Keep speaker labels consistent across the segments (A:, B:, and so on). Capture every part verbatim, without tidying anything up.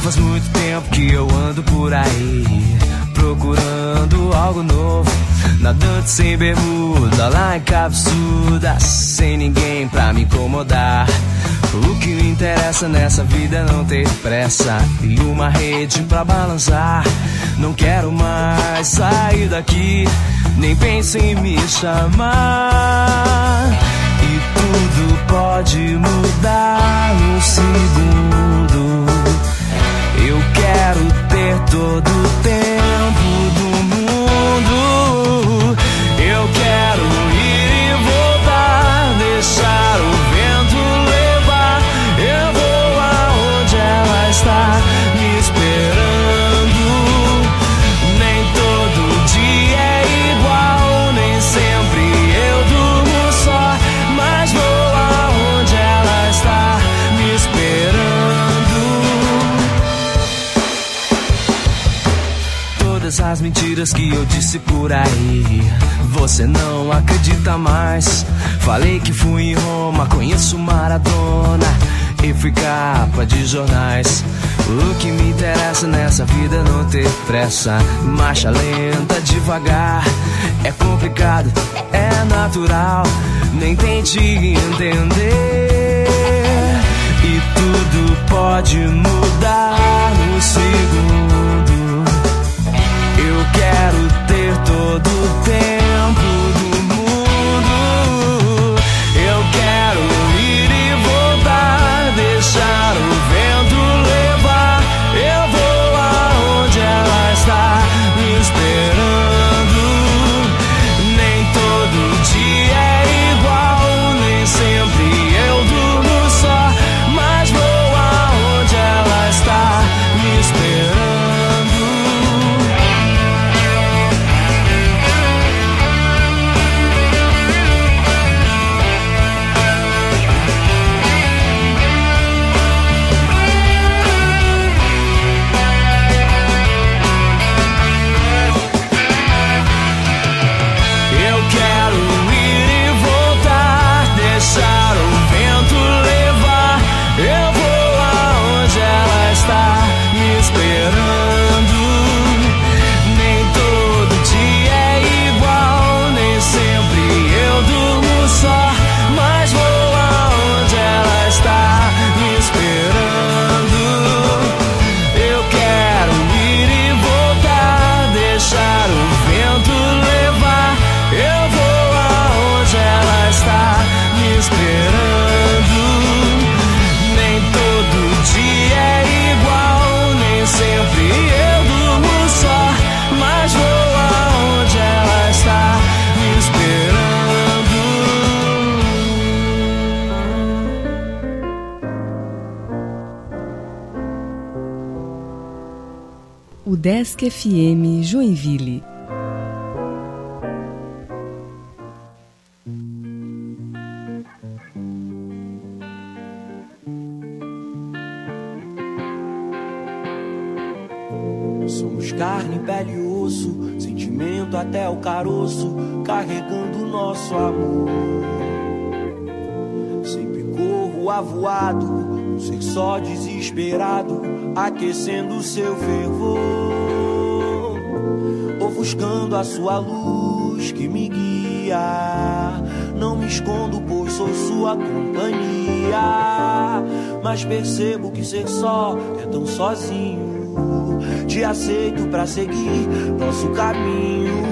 A: faz muito tempo que eu ando por aí, procurando algo novo, nadando sem bermuda, lá em cabeçuda, sem ninguém pra me incomodar. O que me interessa nessa vida é não ter pressa e uma rede pra balançar. Não quero mais sair daqui, nem penso em me chamar. E tudo pode mudar num segundo. Eu quero ter todo o tempo do mundo. Eu quero ir e voltar, deixar o vento levar. Eu vou aonde ela está me esperando. Nem todo dia é igual, nem sempre eu durmo só, mas vou aonde ela está me esperando. Todas as mentiras que eu disse por aí, você não acredita mais. Falei que fui em Roma, conheço Maradona e fui capa de jornais. O que me interessa nessa vida é não ter pressa, marcha lenta, devagar. É complicado, é natural, nem tente entender. E tudo pode mudar num segundo. Eu quero ter todo o tempo do mundo. Eu quero ir e voltar, deixar o vento levar. Eu vou aonde ela está me esperando. Nem todo dia é igual, nem sempre eu durmo só, mas vou aonde ela está me esperando.
B: Udesc F M Joinville.
C: Somos carne, pele e osso, sentimento até o caroço, carregando nosso amor. Sempre corro avoado, um ser só desesperado, aquecendo seu fervor, ofuscando a sua luz que me guia. Não me escondo, pois sou sua companhia, mas percebo que ser só é tão sozinho. Te aceito pra seguir nosso caminho.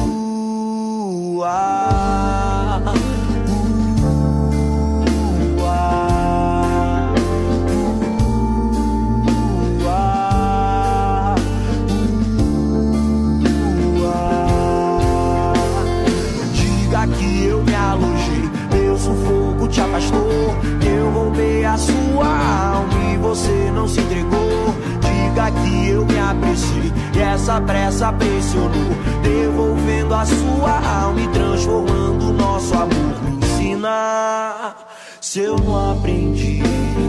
C: Ah, uh, ah, uh, ah, uh, ah. Diga que eu me alojei, meu sufoco te afastou, que eu roubei a sua alma e você não se entregou. Diga que eu me apressei e essa pressa pressionou, devolvendo a sua alma e transformando o nosso amor. Me ensina, se eu não aprendi,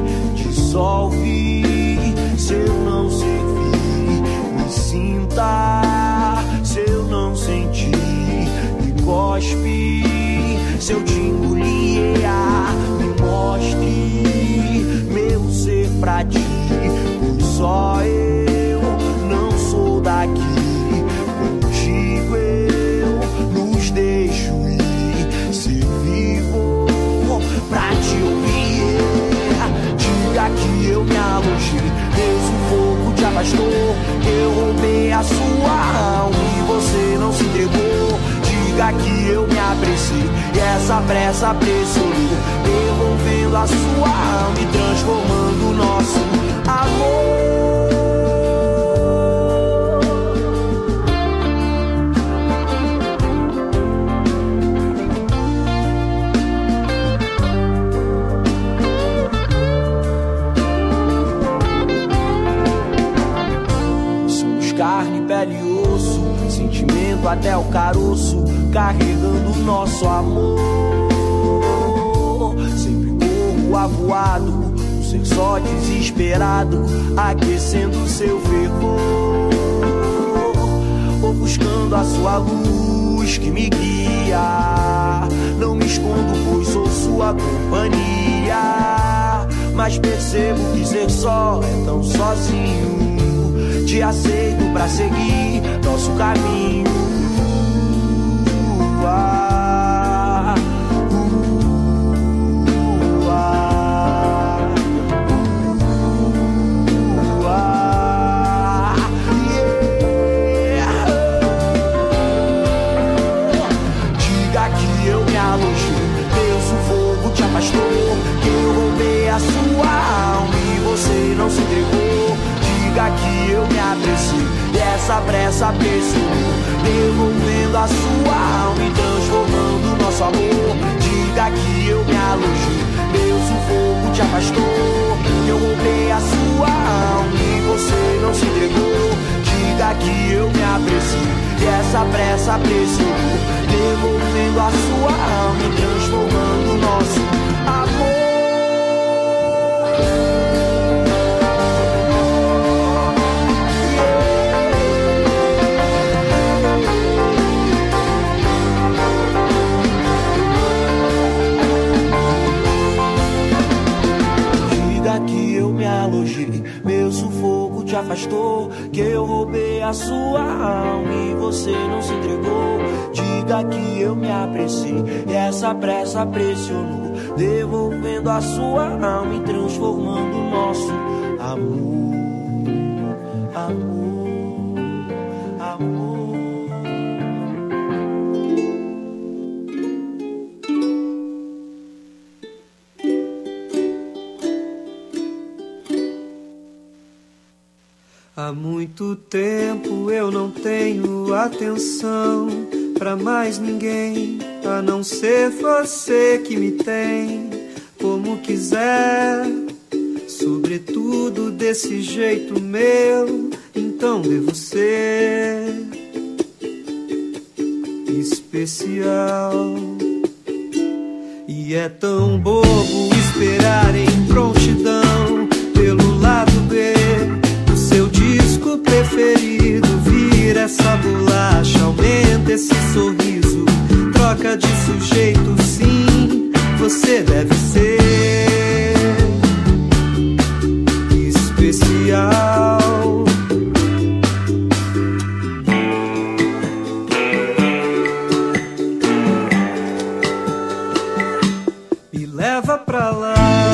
C: dissolve. Se eu não servi, me sinta. Se eu não senti, me cospe. Se eu te engolir, me mostre meu ser pra ti. Só essa pressa pressionou, devolvendo a sua alma e transformando o nosso amor. Carne, pele e osso, sentimento até o caroço, carregando o nosso amor. Sempre corro avoado, um ser só desesperado, aquecendo seu fervor, ou buscando a sua luz que me guia. Não me escondo, pois sou sua companhia, mas percebo que ser só é tão sozinho. Te aceito pra seguir nosso caminho. Ah, uh, ah, uh, ah, yeah. Diga que eu me alojei, meu sufoco te afastou, que eu roubei a sua alma e você não se entregou. Diga que eu me apreciei e essa pressa pressionou, devolvendo a sua alma e transformando o nosso amor. Diga que eu me alojei, meu sufoco te afastou, que eu roubei a sua alma e você não se entregou. Diga que eu me apreciei e essa pressa pressionou, devolvendo a sua alma e transformando o nosso amor. Que eu me alojei, meu sufoco te afastou, que eu roubei a sua alma e você não se entregou. Diga que eu me apreciei e essa pressa pressionou, devolvendo a sua alma e transformando o nosso amor. Amor, amor.
D: Há muito tempo eu não tenho atenção pra mais ninguém, a não ser você que me tem como quiser. Sobretudo desse jeito meu, então devo ser especial. E é tão bobo esperar em prontidão pelo lado B seu disco preferido, vira essa bolacha, aumenta esse sorriso, troca de sujeito, sim, você deve ser especial. Me leva pra lá.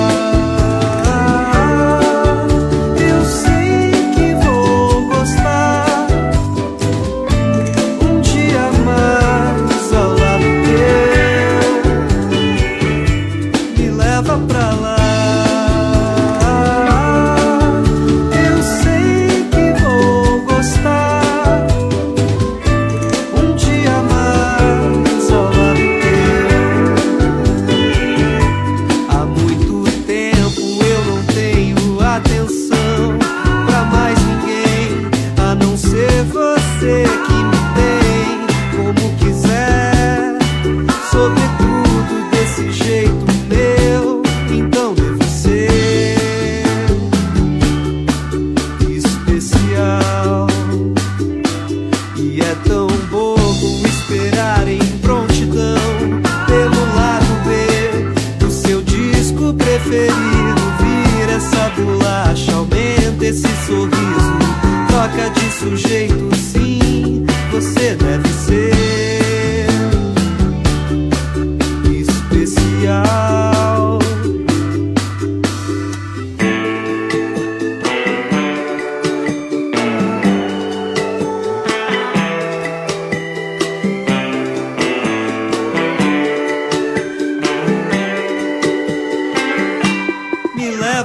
D: Sujeito, sim, você deve ser especial.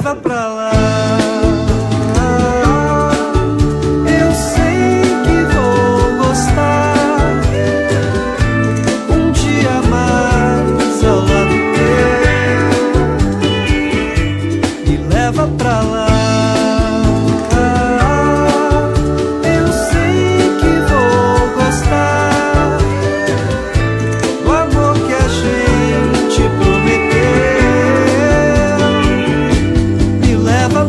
D: leva pra lá.
C: Leva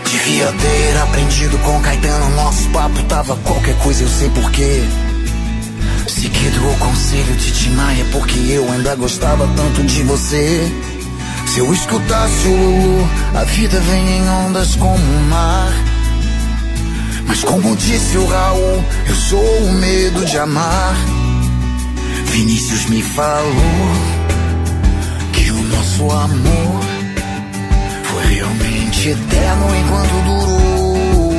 E: Devia ter aprendido com Caetano, nosso papo tava qualquer coisa, eu sei porquê. Seguido o conselho de Tim Maia, porque eu ainda gostava tanto de você. Se eu escutasse o Lulu, a vida vem em ondas como o mar. Mas como disse o Raul, eu sou o medo de amar. Vinícius me falou que o nosso amor foi realmente eterno enquanto durou.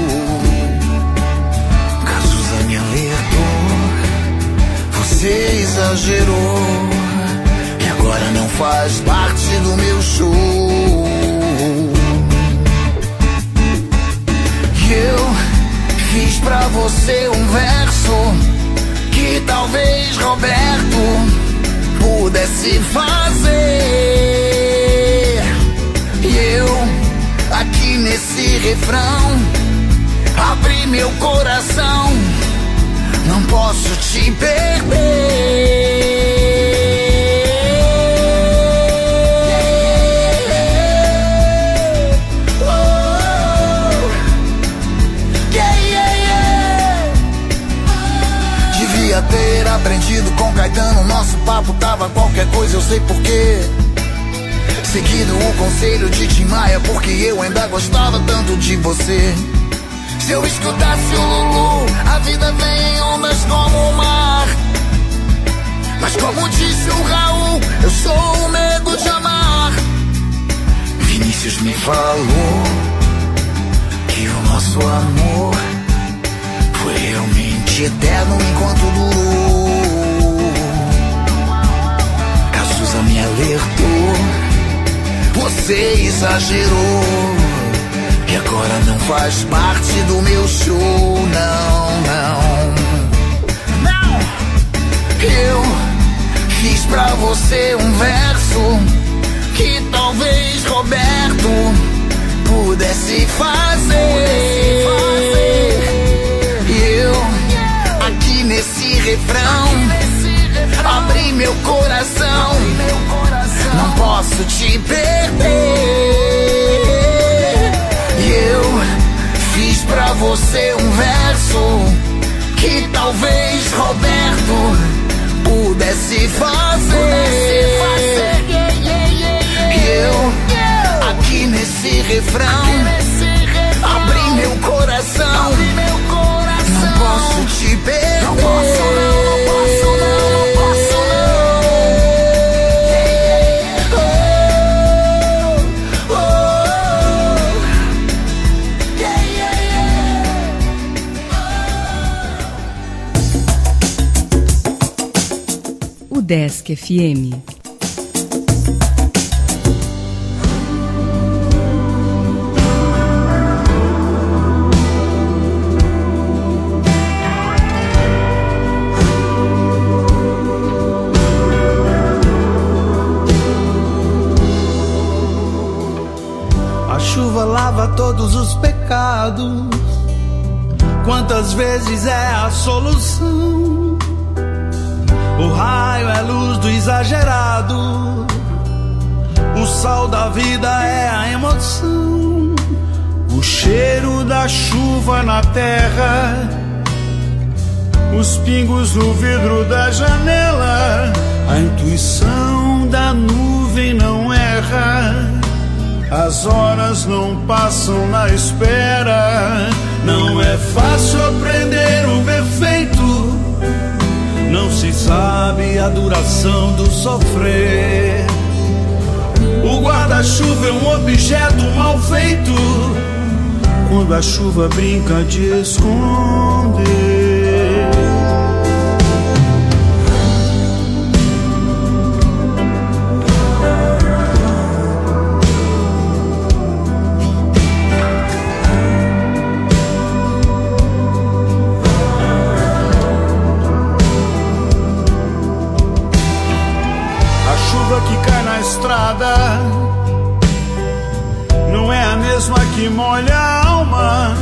E: Cazuza me alertou, você exagerou, e agora não faz parte do meu show. E eu fiz pra você um verso que talvez Roberto pudesse fazer. E eu, aqui nesse refrão, abri meu coração, não posso te perder. Ter aprendido com Caetano, nosso papo tava qualquer coisa, eu sei porquê. Seguido o conselho de Tim Maia, porque eu ainda gostava tanto de você. Se eu escutasse o Lulu, a vida vem em ondas como o mar. Mas como disse o Raul, eu sou o medo de amar. Vinícius me falou que o nosso amor foi realmente eterno enquanto durou. Cazuza me alertou, você exagerou, e agora não faz parte do meu show. Não, não, não. Eu fiz pra você um verso que talvez Roberto pudesse fazer. E eu, aqui nesse refrão, abri meu coração, não posso te perder. E eu fiz pra você um verso que talvez Roberto pudesse fazer. E eu, aqui nesse refrão, abri meu coração, não posso te perder. Não posso não, não posso não, não posso não. Oh, oh, oh. Yeah, yeah,
B: yeah. O Desk F M.
D: Todos os pecados, quantas vezes é a solução? O raio é luz do exagerado, o sal da vida é a emoção, o cheiro da chuva na terra, os pingos no vidro da janela, a intuição da nuvem não erra. As horas não passam na espera. Não é fácil aprender o perfeito, não se sabe a duração do sofrer. O guarda-chuva é um objeto mal feito, quando a chuva brinca de esconder. Estrada não é a mesma que molha a alma.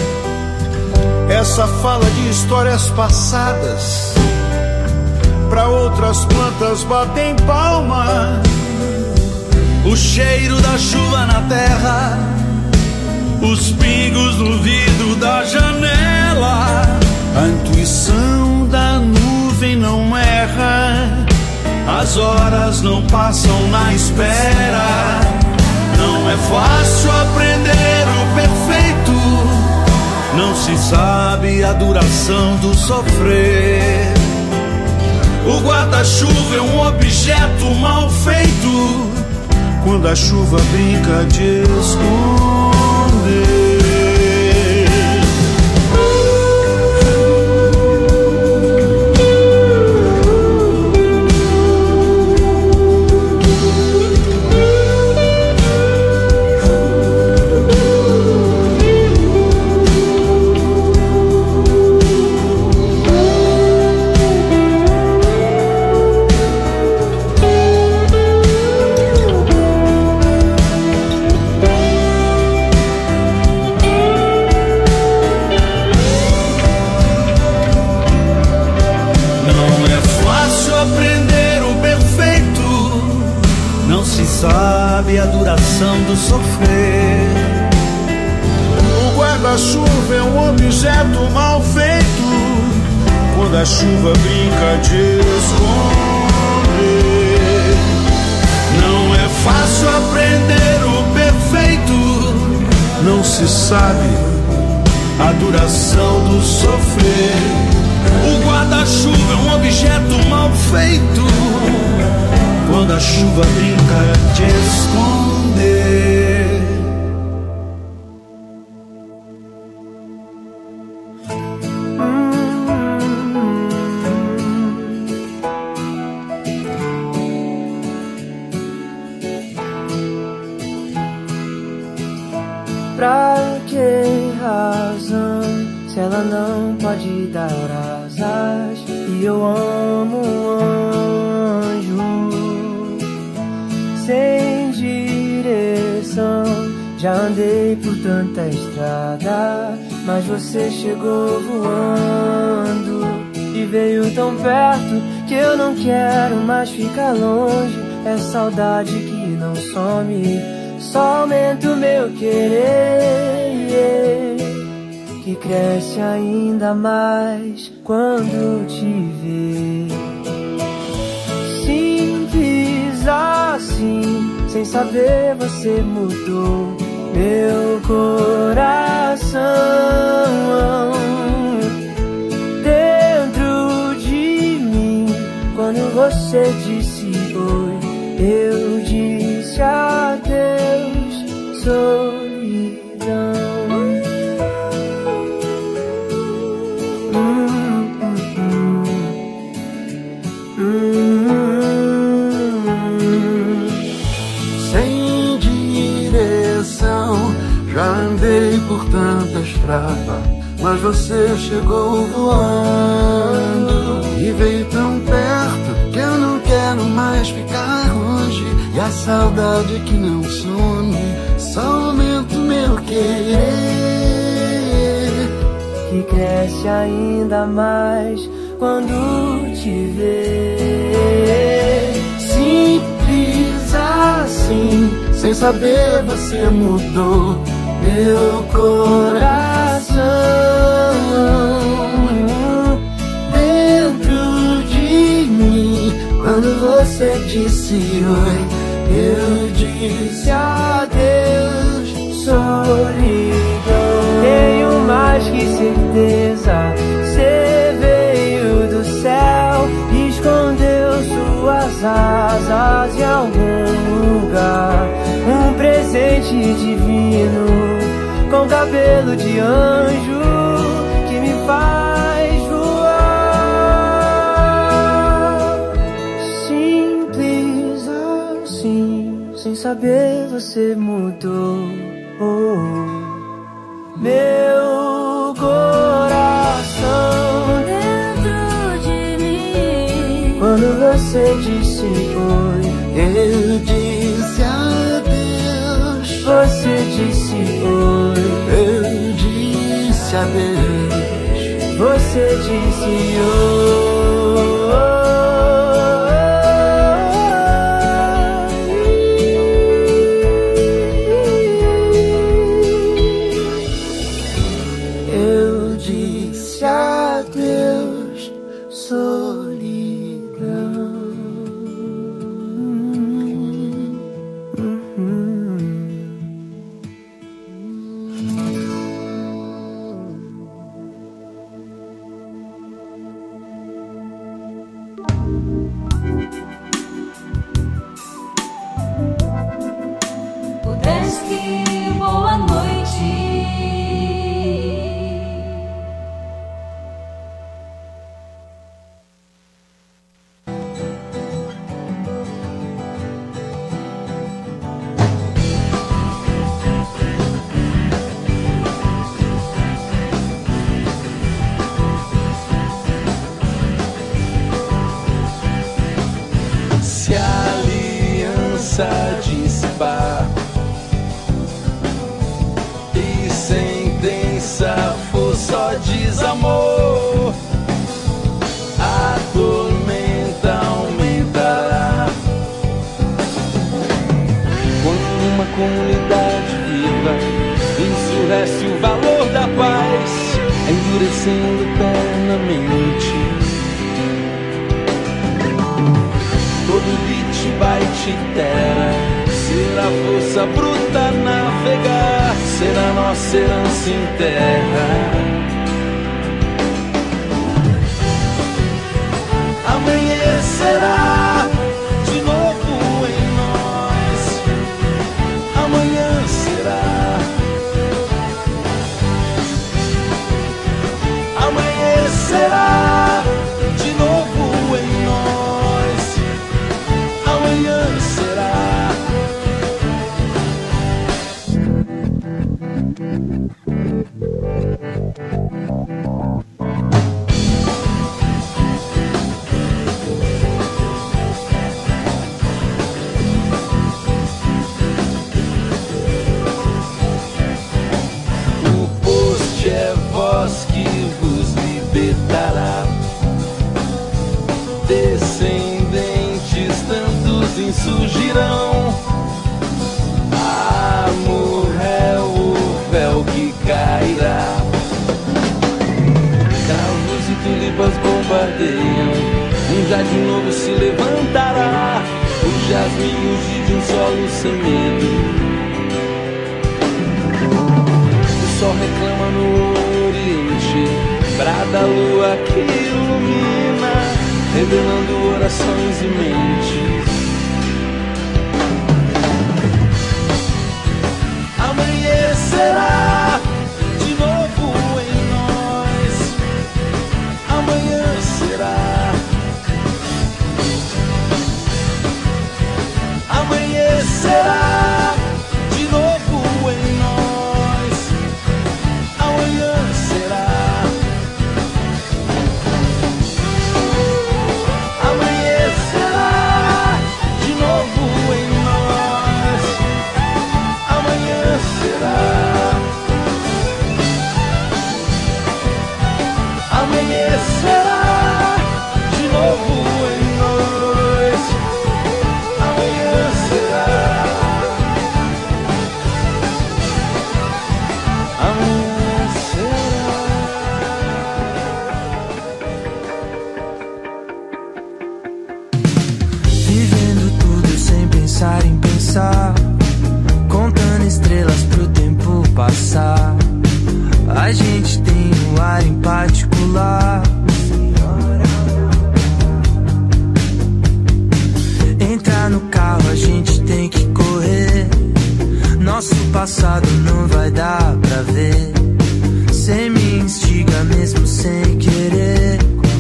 D: Essa fala de histórias passadas, pra outras plantas batem palma. O cheiro da chuva na terra, o
F: as horas não passam na espera. Não é fácil aprender o perfeito. Não se sabe a duração do sofrer. O guarda-chuva é um objeto mal feito quando a chuva brinca de esconder. Sabe a duração do sofrer. O guarda-chuva é um objeto mal feito quando a chuva brinca de esconder. Não é fácil aprender o perfeito. Não se sabe a duração do sofrer. O guarda-chuva é um objeto mal feito quando a chuva brinca de esconder.
D: Pra que razão, se ela não pode dar asas? E eu amo um anjo sem direção. Já andei por tanta estrada, mas você chegou voando e veio tão perto que eu não quero mais ficar longe. É saudade que não some, só aumenta o meu querer, que cresce ainda mais quando te vê. Simples assim, sem saber você mudou meu coração. Dentro de mim, quando você disse oi, eu disse adeus, solidão. Hum, hum, hum. Hum.
G: Sem direção, já andei por tanta estrada, mas você chegou voando e veio tão perto que eu não quero mais ficar longe. E a saudade que não some, só aumenta o meu querer,
D: que cresce ainda mais quando te vê.
G: Simples assim, sem saber você mudou meu coração. Dentro de mim, quando você disse oi, eu disse adeus, solidão.
D: Tenho mais que certeza, você veio do céu, escondeu suas asas em algum lugar. Um presente divino, com cabelo de anjo, que me faz voar. Simples assim, sem saber você mudou oh, meu coração.
H: Dentro de mim,
D: quando você disse oi,
G: eu disse adeus.
D: Você disse oi,
G: eu disse adeus.
D: Você disse oi.
G: Eu disse adeus, solidão.
F: só desamor. A tormenta aumentará. Quando uma comunidade viva ensurrece o valor da paz, endurecendo eternamente. Todo bit, byte, terra será força bruta navegar, será nossa herança em terra. Amanhecerá de novo em nós. Amanhã será. Amanhecerá de novo em nós. Amanhã será. O post é voz que vos libertará. Descendentes tantos insurgirão. Amor é o véu que cairá. Cravos e tulipas bombardeiam. Um jardim novo se levantará. O jasmim urge de um solo sem medo. O sol reclama no oriente, brada a lua que ilumina, revelando orações e mentes. Amanhecerá de novo em nós. Amanhã será. Amanhecerá de novo em nós. Amanhã será. Amanhecerá de novo em nós. Amanhã será. Amanhecerá de novo em nós. Amanhã será. Amanhã será.
C: Vivendo tudo sem pensar em pensar, contando estrelas pro tempo passar. A gente tem um ar em particular. Entrar no carro a gente tem que correr. Nosso passado não vai dar pra ver. Cê me instiga mesmo sem querer.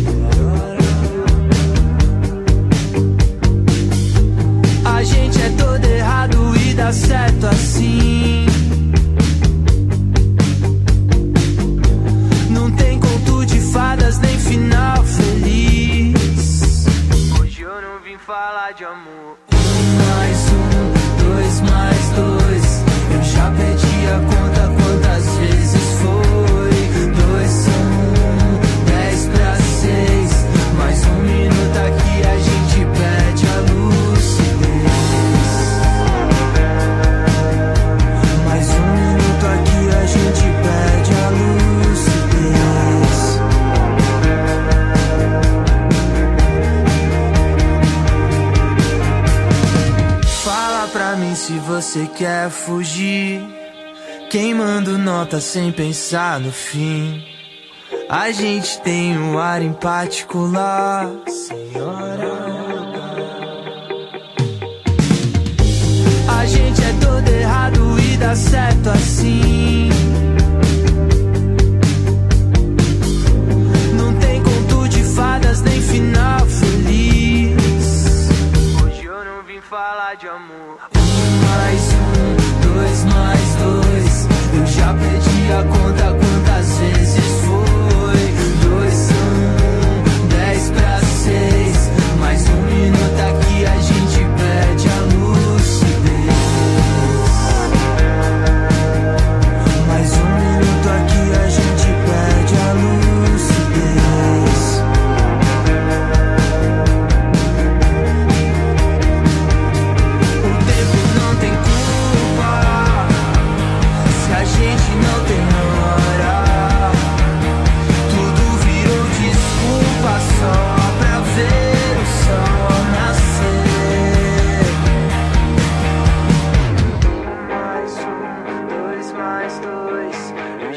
C: A gente é todo errado e dá certo assim. Não tem conto de fadas nem final feliz. Hoje eu não vim falar de amor. Um mais um, dois mais dois. Eu já perdi a conta quantas vezes foi. Dois são um, dez pra seis. Mais um minuto aqui a gente perde a lucidez. Mais um minuto aqui a gente perde a lucidez. Fala pra mim se você quer fugir, queimando nota sem pensar no fim. A gente tem um ar em particular, senhora. A gente é todo errado e dá certo assim. Não tem conto de fadas nem final feliz. Hoje eu não vim falar de amor. Um mais um, dois mais dois. Eu já perdi a conta quantas vezes foi. Dois são um, dez pra seis. Mais um minuto aqui a gente perde a lucidez. Mais um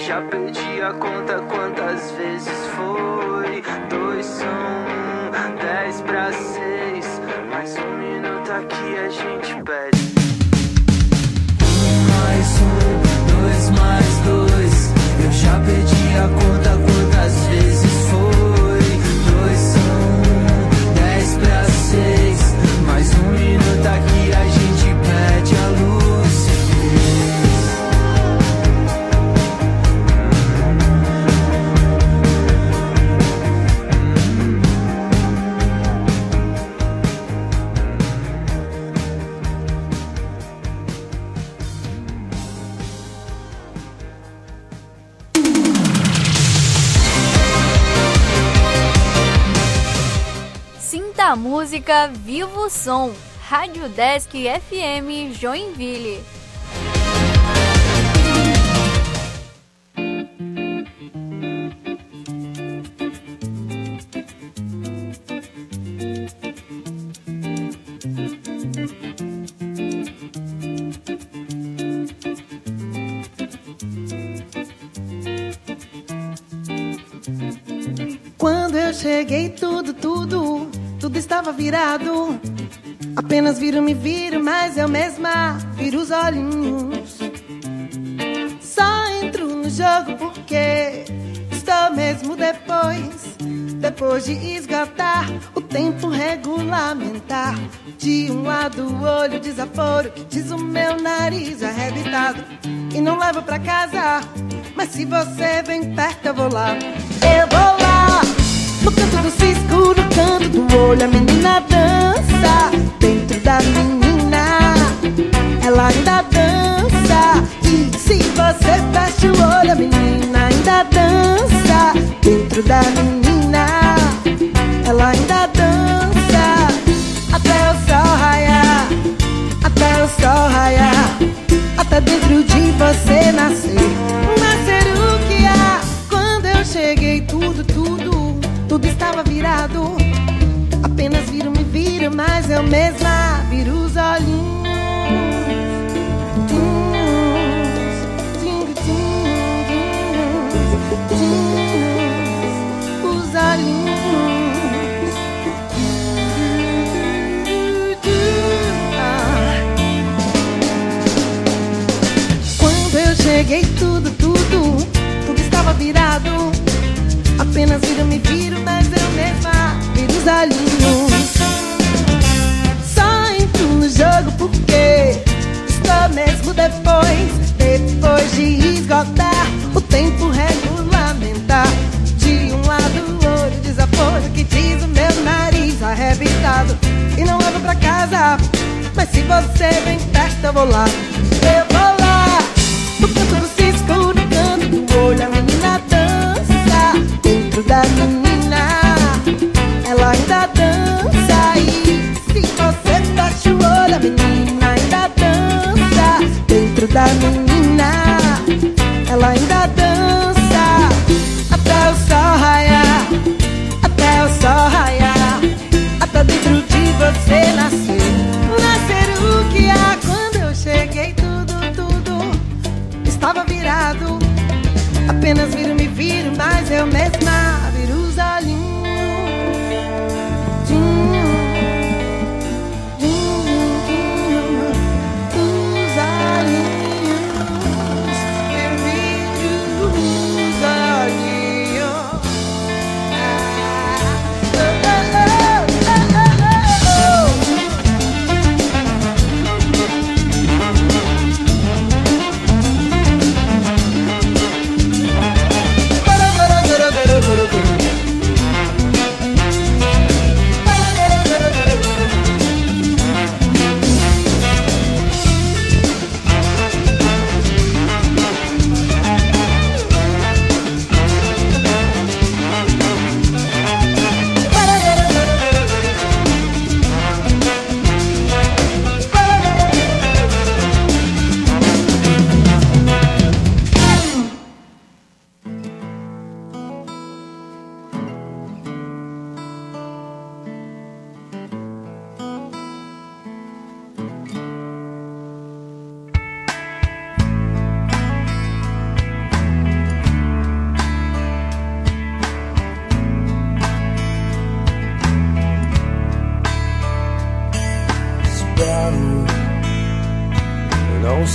C: já perdi a conta quantas vezes foi. Dois são um, dez pra seis. Mais um minuto aqui a gente pede. Um mais um, dois mais dois. Eu já perdi a conta quantas vezes foi. Dois são um, dez pra seis. Mais um minuto aqui a gente pede a luz.
I: Sinta a música, viva o som. Rádio Desk F M Joinville.
J: Quando eu cheguei, tudo, tudo, tudo estava virado. Apenas viro, me viro, mas eu mesma viro os olhinhos. Só entro no jogo porque estou mesmo depois. Depois de esgotar o tempo regulamentar. De um lado o olho desaforo, que diz o meu nariz arrebitado. E não levo pra casa, mas se você vem perto eu vou lá. Eu vou lá, no canto do cisco, no canto do olho a menina dança. Dentro da menina, ela ainda dança. E se você fecha o olho, a menina ainda dança. Dentro da menina, ela ainda dança. Até o sol raiar, até o sol raiar. Até dentro de você nascer, nascer o que há. Quando eu cheguei, tudo, tudo, tudo estava virado. Apenas viro, me viro, mas eu mesma viro os olhinhos. Os olhinhos. Quando eu cheguei, tudo, tudo, tudo estava virado. Apenas viro, me viro, mas eu mesma viro os olhinhos. Só entro no jogo porque estou mesmo depois. Depois de esgotar o tempo regulamentar. De um lado o olho desaforo, que diz o meu nariz arrebitado. E não levo pra casa, mas se você vem perto eu vou lá. Eu vou lá, no canto do cisco, no canto do olho a menina dança. Dentro da menina, ela ainda dança. E se você fecha o olho, a menina ainda dança. Dentro da menina, ela ainda dança. Até o sol raiar, até o sol raiar. Até dentro de você nascer, nascer o que há. Quando eu cheguei, tudo, tudo estava virado. Apenas viro, me viro, mas eu mesma viro os olhinhos. Os olhinhos, eu viro os olhinhos.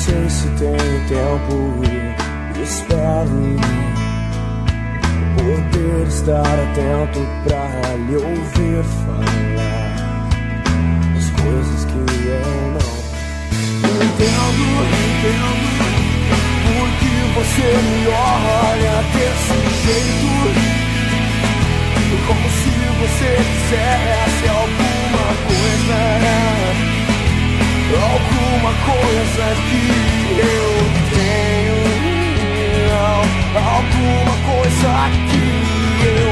C: sei se tenho tempo, espero poder estar atento pra lhe ouvir falar as coisas que eu não entendo, entendo. Porque você me olha desse jeito, como se você quisesse alguma coisa, alguma coisa que eu tenho, alguma coisa que eu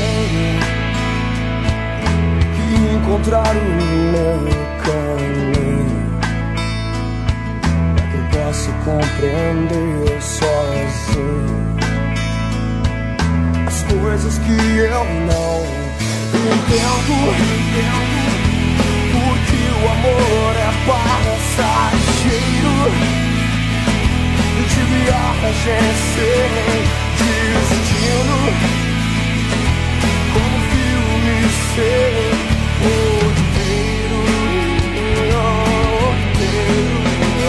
C: tenho que encontrar o meu caminho, pra que eu possa compreender sozinho as coisas que eu não entendo, entendo. Porque o amor é passageiro de viagem sem destino, como filme sem roteiro, roteiro.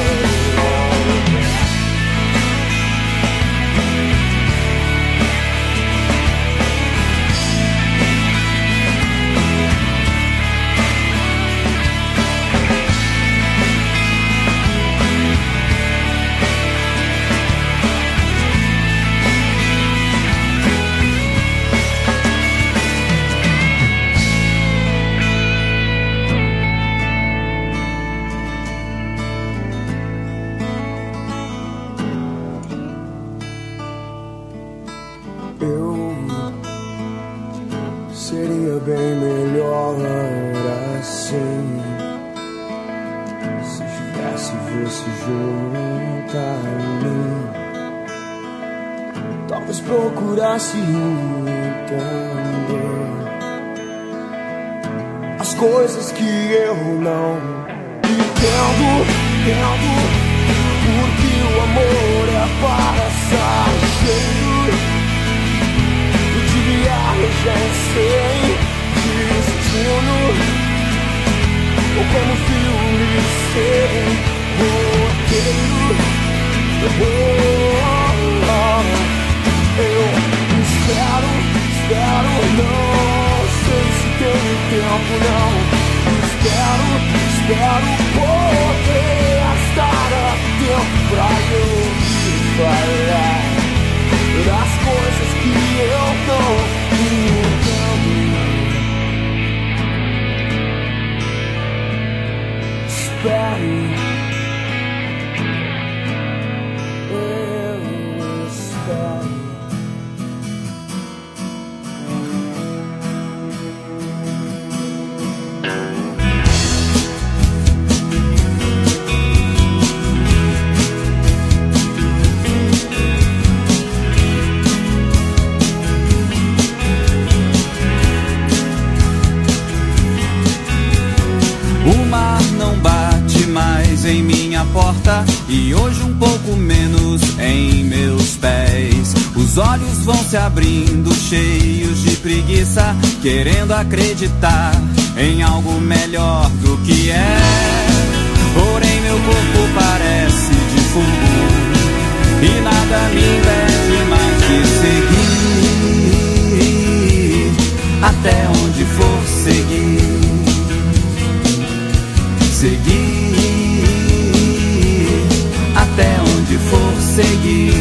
C: Bem melhor assim, se tivesse você junto a mim. Talvez procurasse entender as coisas que eu não entendo, entendo. Porque o amor é passageiro de viagem sem destino, ou como filme sem roteiro. Oh, oh, oh. Eu espero, espero, não sei se tenho tempo, não. Espero, espero poder estar a tempo pra eu falar das coisas que eu não entendo. Espero, eu espero.
K: Em minha porta e hoje um pouco menos em meus pés. Os olhos vão se abrindo cheios de preguiça, querendo acreditar em algo melhor do que é. Porém meu corpo parece de fogo e nada me impede mais de seguir até onde for seguir. Seguir até onde for seguir.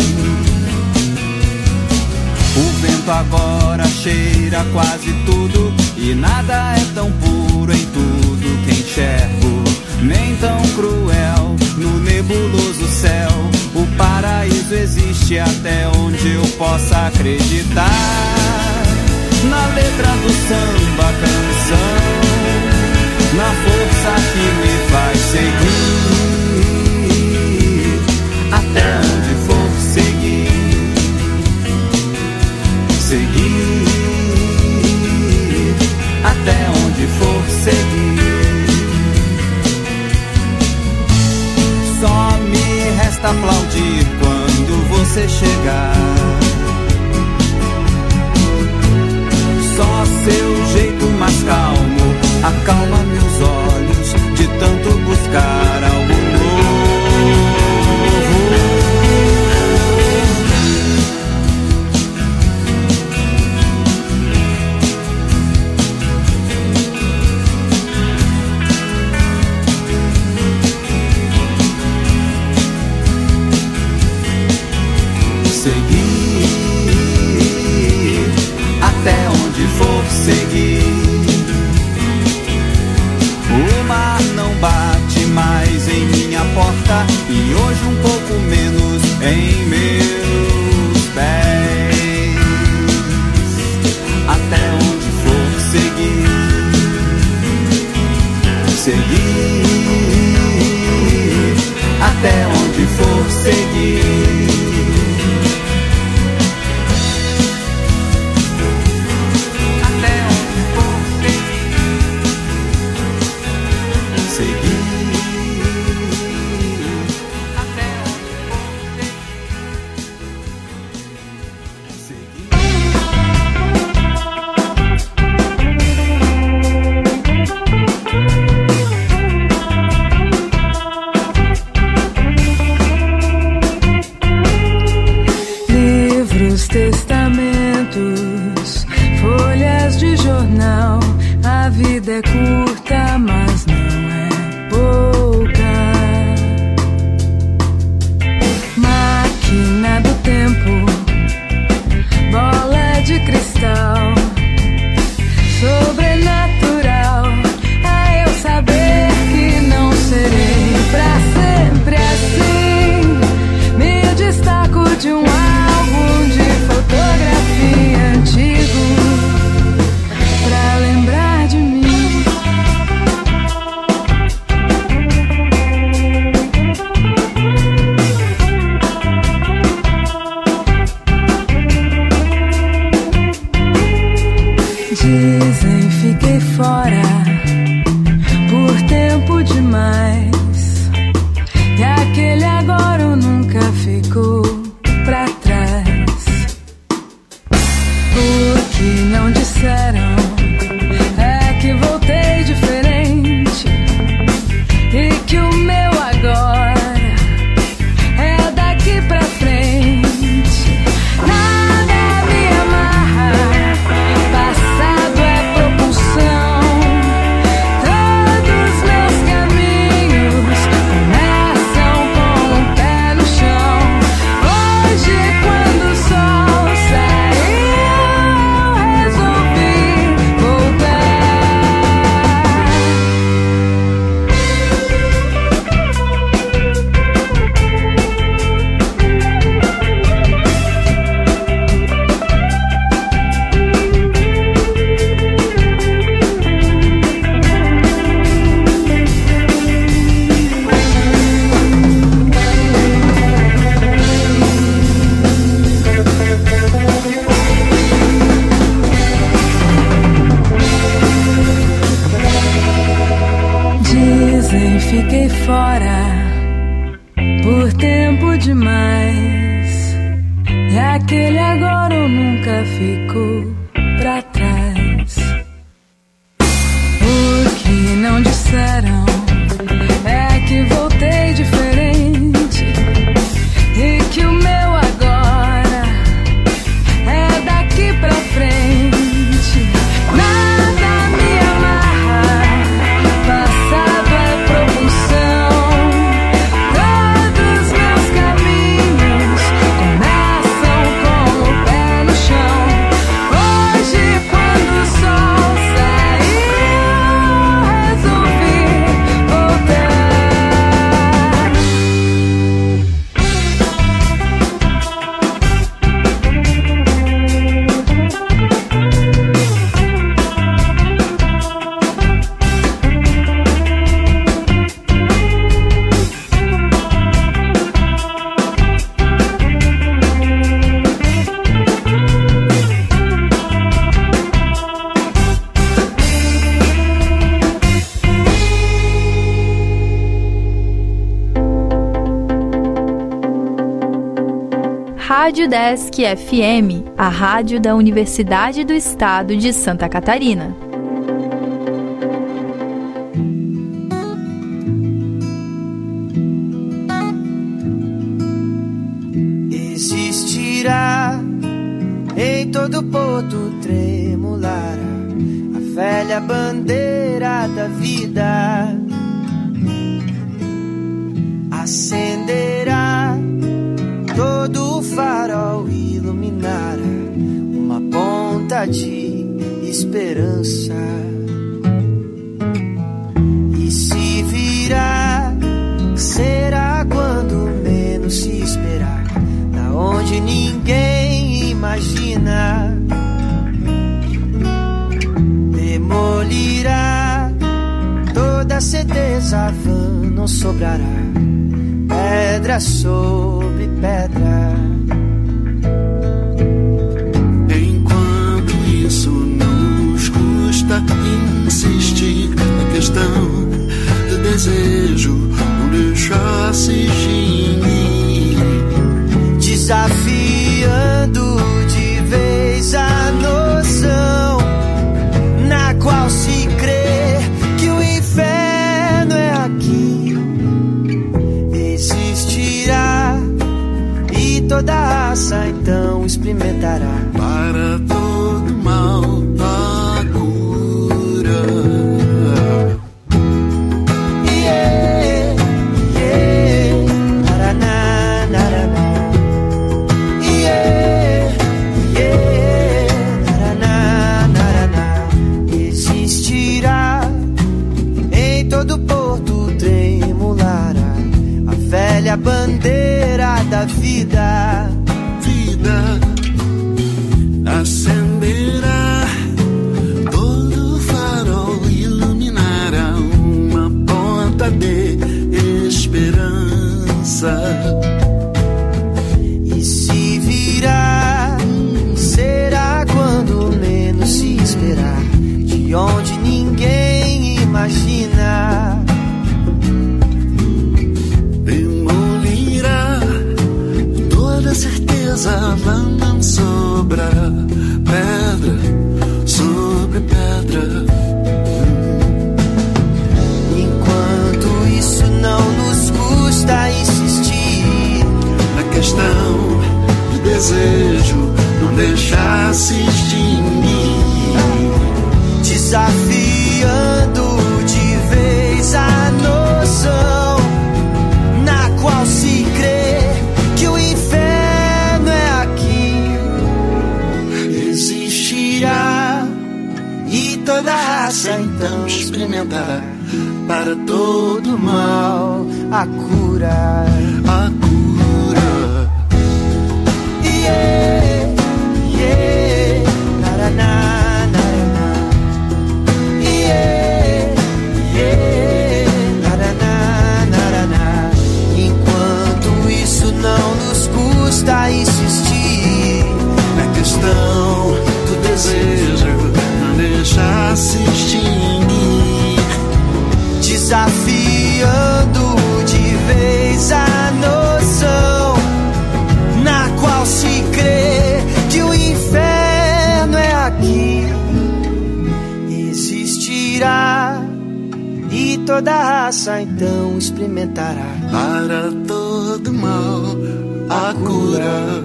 K: O vento agora cheira quase tudo e nada é tão puro em tudo que enxergo, nem tão cruel no nebuloso céu. O paraíso existe até onde eu possa acreditar na letra do samba canção, na força que me faz seguir até onde for seguir, seguir até onde for seguir. Só me resta aplaudir quando você chegar. Só seu jeito mais calmo acalma meus olhos de tanto buscar algo novo. seguir até onde for seguir. O mar não bate mais em minha porta e hoje um pouco menos em meus pés. Até onde for seguir, seguir até onde for seguir.
L: Testamentos, folhas de jornal. A vida é curta, mas não é pouca. Máquina do tempo, bola de cristal, sobrenatural. A eu saber que não serei pra sempre assim. Me destaco de um álbum de fotografia antigo pra lembrar de mim. Dizem fiquei fora por tempo demais, e aquele agora ou nunca ficou pra trás. O que não disseram é que voltei diferente e que o meu agora é daqui pra frente. Nada me amarra, passado é propulsão. Todos meus caminhos começam com o pé no chão. Hoje, quando o sol saiu, resolvi voltar. Dizem fiquei fora por tempo demais, e aquele agora ou nunca ficou pra trás. O que não disseram é que voltei diferente e que o meu agora é daqui pra frente. Nada me amarra, passado é propulsão. Todos meus caminhos começam com o pé no chão. Hoje, quando o sol saiu, resolvi voltar.
I: Rádio Desk F M, a rádio da Universidade do Estado de Santa Catarina.
C: Existirá em todo porto tremular a velha bandeira da vida. Acenderá todo o farol de esperança. E se virá, será quando menos se esperar, da onde ninguém imagina. Demolirá toda certeza vã, não sobrará pedra sobre pedra.
G: Enquanto isso não nos custa insistir na questão do desejo, não deixar se extinguir,
C: desafiando de vez a noção na qual se crê que o inferno é aqui. Existirá e toda raça então experimentará
G: para todo mal a cura.
C: Yeah, yeah, naraná, naraná. Yeah, yeah, naraná, naraná. Existirá em todo porto tremulará a velha bandeira da vida.
G: Vida acenderá, todo farol iluminará uma ponta de esperança.
C: E se virá, será quando menos se esperar, de onde ninguém imagina.
G: Demolirá toda certeza, não sobra pedra sobre pedra.
C: Enquanto isso não nos custa insistir
G: na questão de desejo, não deixar se extinguir,
C: desafiando de vez a noção na qual se crê que o inferno é aqui. Existirá e toda raça então experimentará para todo mal a cura.
G: A cura.
C: Yeah, yeah, naraná, naraná. Yeah, yeah, naraná, naraná. Enquanto isso não nos custa insistir
G: na questão do desejo, não deixar se extinguir,
C: desafiando de vez a noção na qual se crê que o inferno é aqui. Existirá e toda raça então experimentará
G: para todo mal a cura.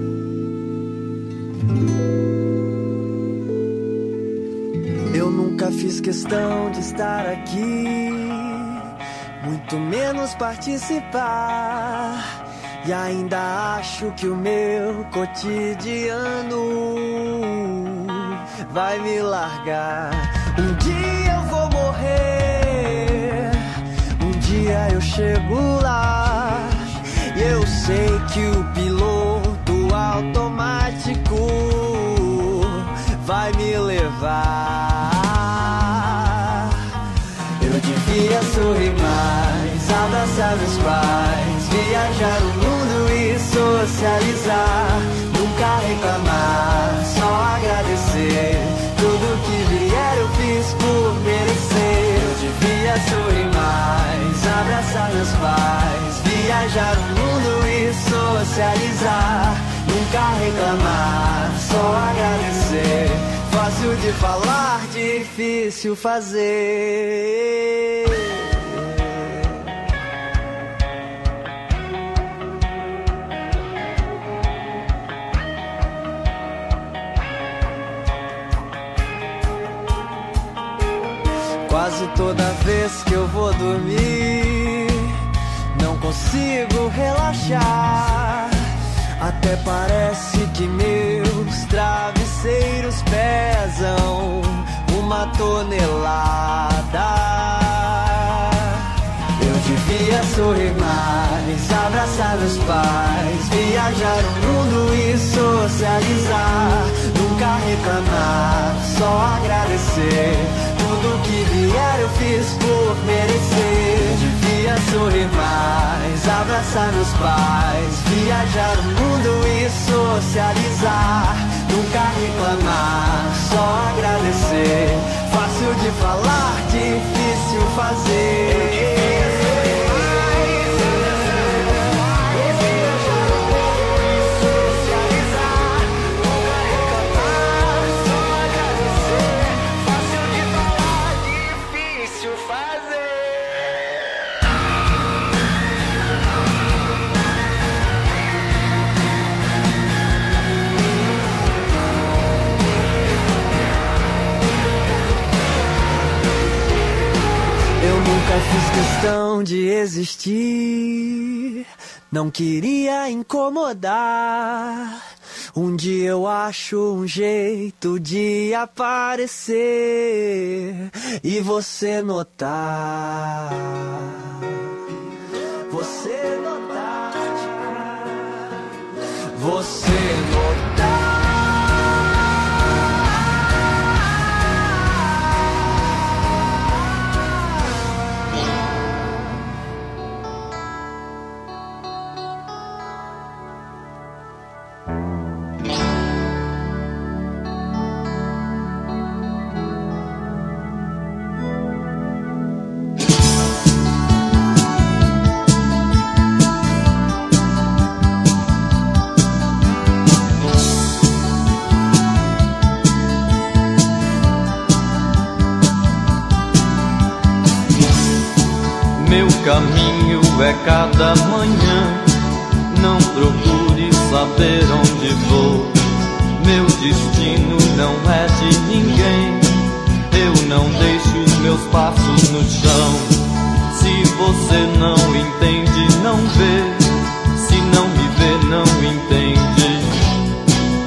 C: Eu nunca fiz questão de estar aqui, muito menos participar. E ainda acho que o meu cotidiano vai me largar. Um dia eu vou morrer, um dia eu chego lá. E eu sei que o piloto automático vai me levar. Eu devia sorrir mais, abraçar meus pais, viajar o mundo e socializar. Nunca reclamar, só agradecer. Tudo que vier eu fiz por merecer. Eu devia sorrir mais, abraçar meus pais, viajar o mundo e socializar. Nunca reclamar, só agradecer. Fácil de falar, difícil fazer. Quase toda vez que eu vou dormir, não consigo relaxar. Até parece que meus travesseiros travesseiros pesam uma tonelada. Eu devia sorrir mais, abraçar meus pais, viajar o mundo e socializar. Nunca reclamar, só agradecer. Tudo que vier eu fiz por merecer. Devia sorrir mais, abraçar meus pais, viajar o mundo e socializar. Nunca reclamar, só agradecer. Fácil de falar, difícil fazer. Nunca fiz questão de existir, não queria incomodar. Um dia eu acho um jeito de aparecer e você notar. Você notar. Você notar.
M: Meu caminho é cada manhã, não procure saber onde vou.